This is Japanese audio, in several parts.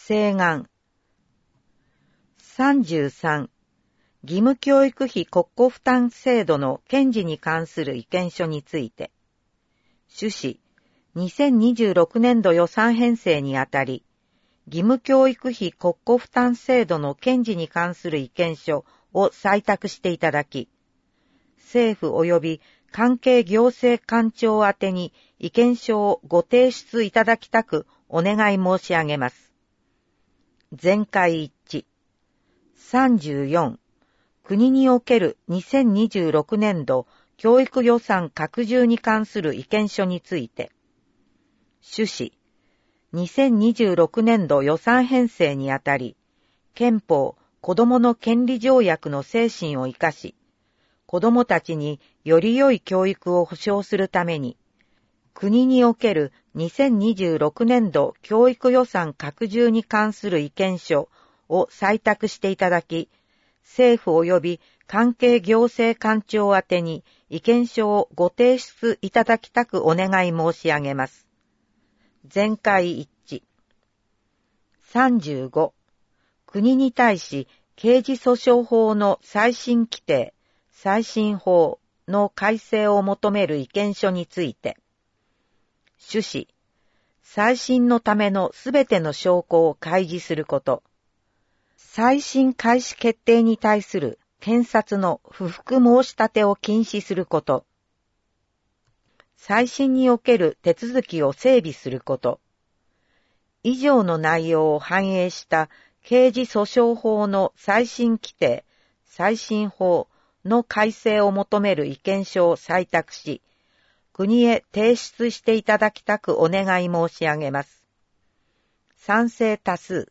請願。33、義務教育費国庫負担制度の堅持に関する意見書について、趣旨、2026年度予算編成にあたり、義務教育費国庫負担制度の堅持に関する意見書を採択していただき、政府及び関係行政官庁宛てに意見書をご提出いただきたくお願い申し上げます。全会一致。34、国における2026年度教育予算拡充に関する意見書について、趣旨、2026年度予算編成にあたり、憲法子どもの権利条約の精神を生かし、子どもたちにより良い教育を保障するために、国における2026年度教育予算拡充に関する意見書を採択していただき、政府及び関係行政官庁宛てに意見書をご提出いただきたくお願い申し上げます。全会一致。35、国に対し刑事訴訟法の再審規定、再審法の改正を求める意見書について、趣旨、再審のためのすべての証拠を開示すること、再審開始決定に対する検察の不服申し立てを禁止すること、再審における手続きを整備すること、以上の内容を反映した刑事訴訟法の再審規定、再審法の改正を求める意見書を採択し、国へ提出していただきたくお願い申し上げます。賛成多数。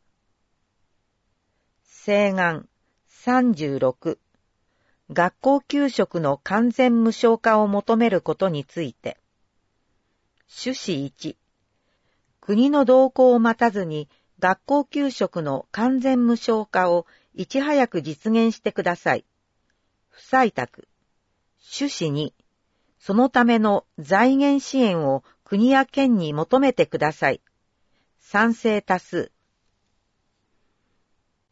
請願。36、学校給食の完全無償化を求めることについて、趣旨1、国の動向を待たずに学校給食の完全無償化をいち早く実現してください。不採択。趣旨2、そのための財源支援を国や県に求めてください。賛成多数。